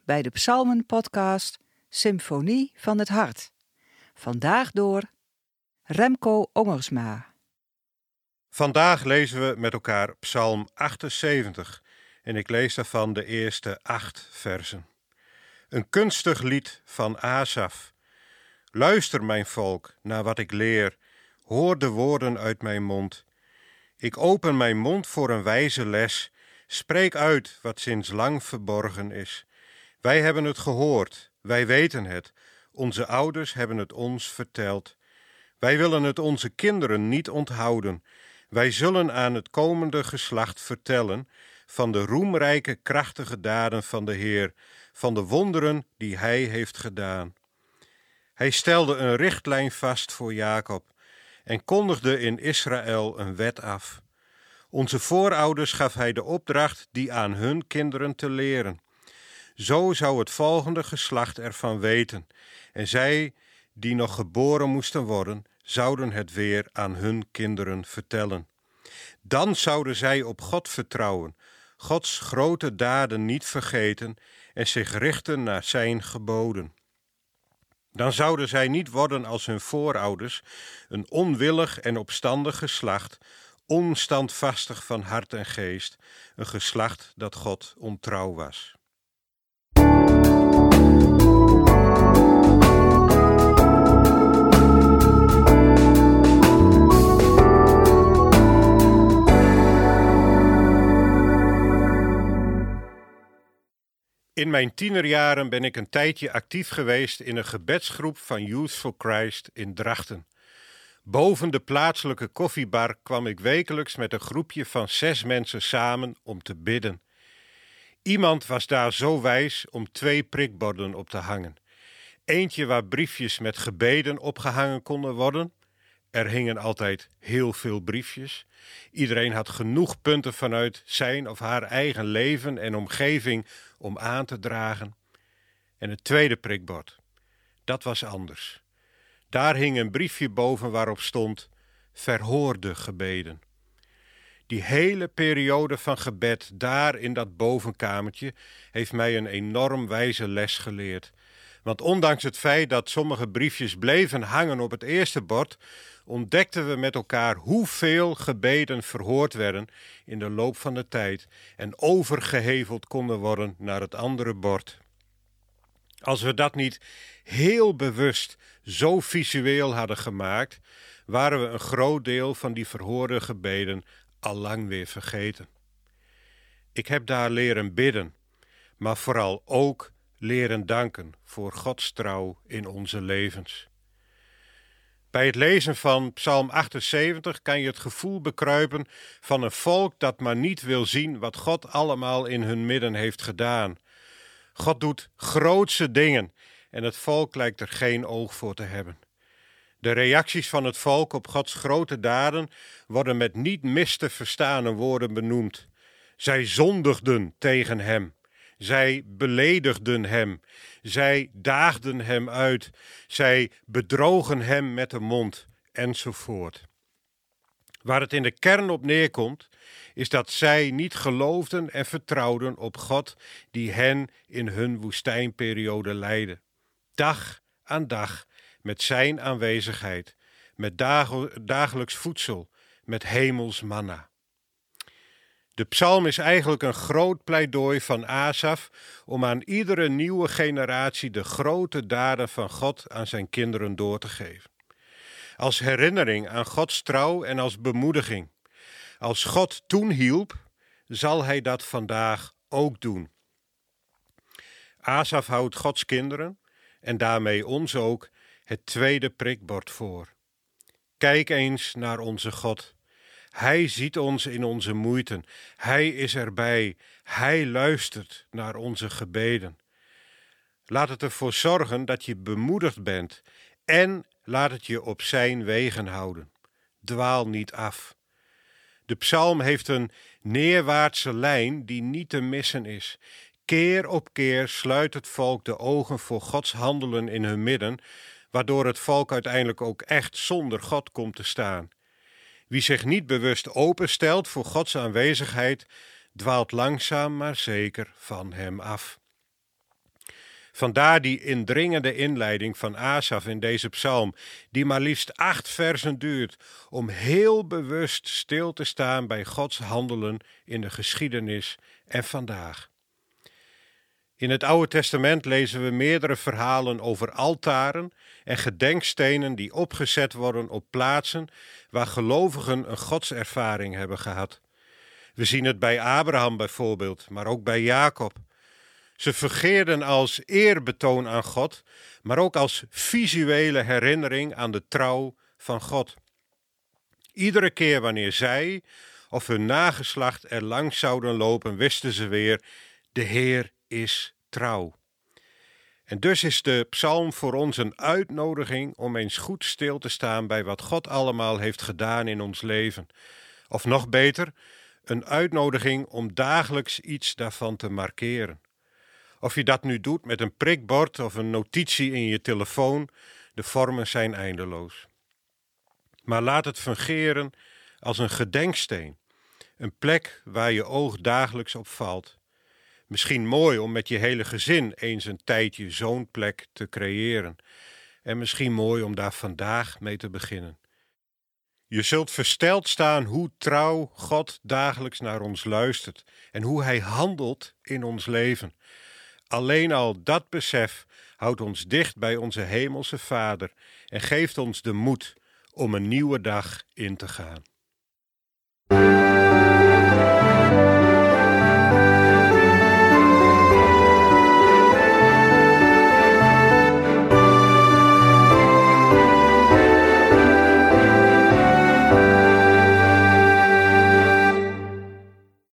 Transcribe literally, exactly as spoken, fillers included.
bij de Psalmen-podcast Symfonie van het Hart. Vandaag door Remco Ongersma. Vandaag lezen we met elkaar Psalm achtenzeventig en ik lees daarvan de eerste acht versen. Een kunstig lied van Asaf. Luister, mijn volk, naar wat ik leer. Hoor de woorden uit mijn mond. Ik open mijn mond voor een wijze les. Spreek uit wat sinds lang verborgen is. Wij hebben het gehoord, wij weten het. Onze ouders hebben het ons verteld. Wij willen het onze kinderen niet onthouden. Wij zullen aan het komende geslacht vertellen van de roemrijke, krachtige daden van de Heer, van de wonderen die Hij heeft gedaan. Hij stelde een richtlijn vast voor Jacob en kondigde in Israël een wet af. Onze voorouders gaf Hij de opdracht die aan hun kinderen te leren. Zo zou het volgende geslacht ervan weten, en zij die nog geboren moesten worden, zouden het weer aan hun kinderen vertellen. Dan zouden zij op God vertrouwen, Gods grote daden niet vergeten en zich richten naar zijn geboden. Dan zouden zij niet worden als hun voorouders, een onwillig en opstandig geslacht, onstandvastig van hart en geest, een geslacht dat God ontrouw was. In mijn tienerjaren ben ik een tijdje actief geweest in een gebedsgroep van Youth for Christ in Drachten. Boven de plaatselijke koffiebar kwam ik wekelijks met een groepje van zes mensen samen om te bidden. Iemand was daar zo wijs om twee prikborden op te hangen. Eentje waar briefjes met gebeden opgehangen konden worden. Er hingen altijd heel veel briefjes. Iedereen had genoeg punten vanuit zijn of haar eigen leven en omgeving om aan te dragen. En het tweede prikbord, dat was anders. Daar hing een briefje boven waarop stond: verhoorde gebeden. Die hele periode van gebed daar in dat bovenkamertje heeft mij een enorm wijze les geleerd. Want ondanks het feit dat sommige briefjes bleven hangen op het eerste bord, ontdekten we met elkaar hoeveel gebeden verhoord werden in de loop van de tijd en overgeheveld konden worden naar het andere bord. Als we dat niet heel bewust zo visueel hadden gemaakt, waren we een groot deel van die verhoorde gebeden al lang weer vergeten. Ik heb daar leren bidden, maar vooral ook leren danken voor Gods trouw in onze levens. Bij het lezen van Psalm achtenzeventig kan je het gevoel bekruipen van een volk dat maar niet wil zien wat God allemaal in hun midden heeft gedaan. God doet grootse dingen en het volk lijkt er geen oog voor te hebben. De reacties van het volk op Gods grote daden worden met niet mis te verstane woorden benoemd. Zij zondigden tegen hem. Zij beledigden hem. Zij daagden hem uit. Zij bedrogen hem met de mond, enzovoort. Waar het in de kern op neerkomt, is dat zij niet geloofden en vertrouwden op God die hen in hun woestijnperiode leidde. Dag aan dag met zijn aanwezigheid, met dag, dagelijks voedsel, met hemels manna. De psalm is eigenlijk een groot pleidooi van Asaf om aan iedere nieuwe generatie de grote daden van God aan zijn kinderen door te geven. Als herinnering aan Gods trouw en als bemoediging. Als God toen hielp, zal hij dat vandaag ook doen. Asaf houdt Gods kinderen, en daarmee ons ook, het tweede prikbord voor. Kijk eens naar onze God. Hij ziet ons in onze moeiten. Hij is erbij. Hij luistert naar onze gebeden. Laat het ervoor zorgen dat je bemoedigd bent en laat het je op zijn wegen houden. Dwaal niet af. De psalm heeft een neerwaartse lijn die niet te missen is. Keer op keer sluit het volk de ogen voor Gods handelen in hun midden, waardoor het volk uiteindelijk ook echt zonder God komt te staan. Wie zich niet bewust openstelt voor Gods aanwezigheid, dwaalt langzaam maar zeker van hem af. Vandaar die indringende inleiding van Asaf in deze psalm, die maar liefst acht versen duurt, om heel bewust stil te staan bij Gods handelen in de geschiedenis en vandaag. In het Oude Testament lezen we meerdere verhalen over altaren en gedenkstenen die opgezet worden op plaatsen waar gelovigen een godservaring hebben gehad. We zien het bij Abraham bijvoorbeeld, maar ook bij Jacob. Ze fungeerden als eerbetoon aan God, maar ook als visuele herinnering aan de trouw van God. Iedere keer wanneer zij of hun nageslacht er langs zouden lopen, wisten ze weer, de Heer is trouw. En dus is de psalm voor ons een uitnodiging om eens goed stil te staan bij wat God allemaal heeft gedaan in ons leven. Of nog beter, een uitnodiging om dagelijks iets daarvan te markeren. Of je dat nu doet met een prikbord of een notitie in je telefoon, de vormen zijn eindeloos. Maar laat het fungeren als een gedenksteen, een plek waar je oog dagelijks op valt. Misschien mooi om met je hele gezin eens een tijdje zo'n plek te creëren. En misschien mooi om daar vandaag mee te beginnen. Je zult versteld staan hoe trouw God dagelijks naar ons luistert en hoe Hij handelt in ons leven. Alleen al dat besef houdt ons dicht bij onze hemelse Vader en geeft ons de moed om een nieuwe dag in te gaan.